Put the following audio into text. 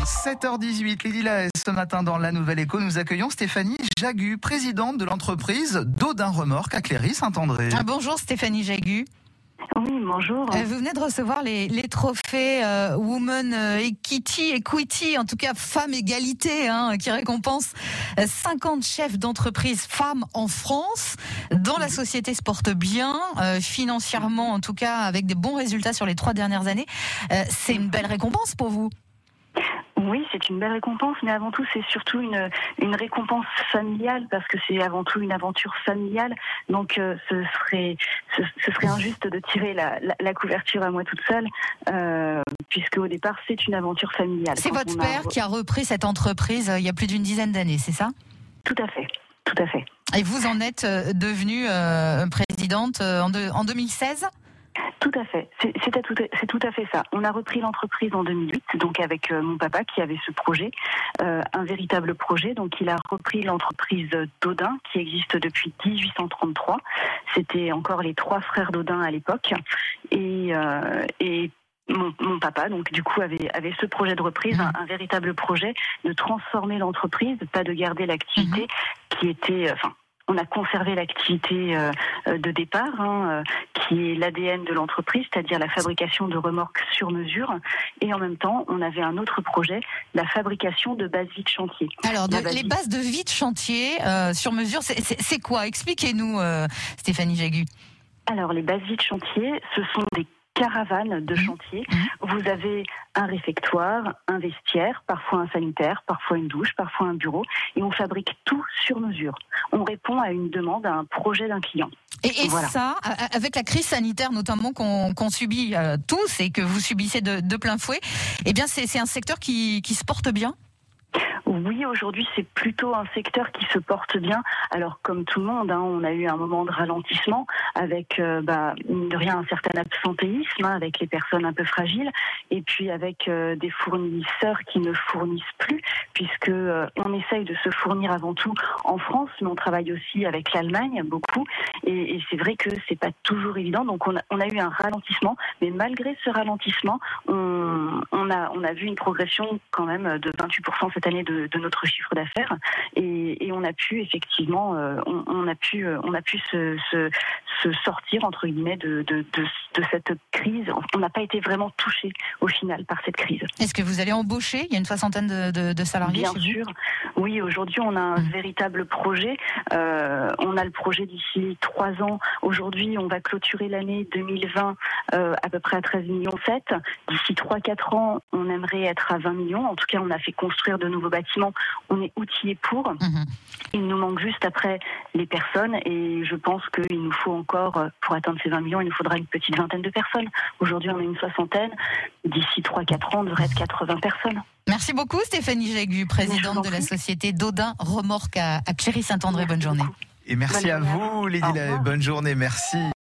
7h18, Lydie Lahaye, ce matin dans La Nouvelle Écho, nous accueillons Stéphanie Jagu, présidente de l'entreprise Dodin Remorque à Cléry-Saint-André. Bonjour Stéphanie Jagu. Oui, bonjour. Vous venez de recevoir les trophées Women Equity, en tout cas Femmes Égalité, qui récompense 50 chefs d'entreprise femmes en France, dont la société se porte bien, financièrement en tout cas, avec des bons résultats sur les 3 dernières années. C'est une belle récompense pour vous. Oui, c'est une belle récompense, mais avant tout, c'est surtout une récompense familiale, parce que c'est avant tout une aventure familiale. Donc, ce serait injuste de tirer la couverture à moi toute seule, puisque au départ, c'est une aventure familiale. C'est votre père qui a repris cette entreprise il y a plus d'une dizaine d'années, c'est ça ? Tout à fait, tout à fait. Et vous en êtes devenue présidente en 2016 ? Tout à fait, c'est tout à fait ça. On a repris l'entreprise en 2008, donc avec mon papa qui avait ce projet, un véritable projet. Donc il a repris l'entreprise Dodin qui existe depuis 1833. C'était encore les 3 frères Dodin à l'époque, et mon papa, donc du coup, avait ce projet de reprise, un véritable projet de transformer l'entreprise, pas de garder l'activité qui était, on a conservé l'activité de départ, qui est l'ADN de l'entreprise, c'est-à-dire la fabrication de remorques sur mesure. Et en même temps, on avait un autre projet, la fabrication de bases vides chantier. Alors, les bases de vides chantier sur mesure, c'est quoi ? Expliquez-nous, Stéphanie Jagu. Alors, les bases vides chantier, ce sont des caravanes de chantier. Vous avez un réfectoire, un vestiaire, parfois un sanitaire, parfois une douche, parfois un bureau, et on fabrique tout sur mesure. On répond à une demande, à un projet d'un client. Et voilà. Ça, avec la crise sanitaire notamment qu'on subit tous et que vous subissez de plein fouet, eh bien c'est un secteur qui se porte bien ? Oui, aujourd'hui, c'est plutôt un secteur qui se porte bien. Alors, comme tout le monde, on a eu un moment de ralentissement avec, mine de rien, un certain absentéisme, avec les personnes un peu fragiles, et puis avec des fournisseurs qui ne fournissent plus, puisque on essaye de se fournir avant tout en France, mais on travaille aussi avec l'Allemagne beaucoup, et c'est vrai que c'est pas toujours évident. Donc, on a eu un ralentissement, mais malgré ce ralentissement, on a vu une progression quand même de 28% cette année de notre chiffre d'affaires, et on a pu effectivement on a pu se sortir entre guillemets de cette crise. On n'a pas été vraiment touché au final par cette crise. Est-ce que vous allez embaucher ? Il y a une 60aine de salariés. Bien sûr. Oui, aujourd'hui on a un véritable projet. On a le projet d'ici 3 ans. Aujourd'hui, on va clôturer l'année 2020 à peu près à 13,7 millions. D'ici 3-4 ans, on aimerait être à 20 millions. En tout cas, on a fait construire de nouveaux bâtiments. On est outillés pour. Il nous manque juste après les personnes, et je pense qu'il nous faut encore, pour atteindre ces 20 millions, il nous faudra une petite vingtaine de personnes. Aujourd'hui, on est une 60aine. D'ici 3-4 ans, on devrait être 80 personnes. Merci beaucoup Stéphanie Jagu, présidente de la société Dodin Remorque à Cléry-Saint-André. Bonne journée. Et merci à vous, Lydie Lahaye. Bonne journée, merci.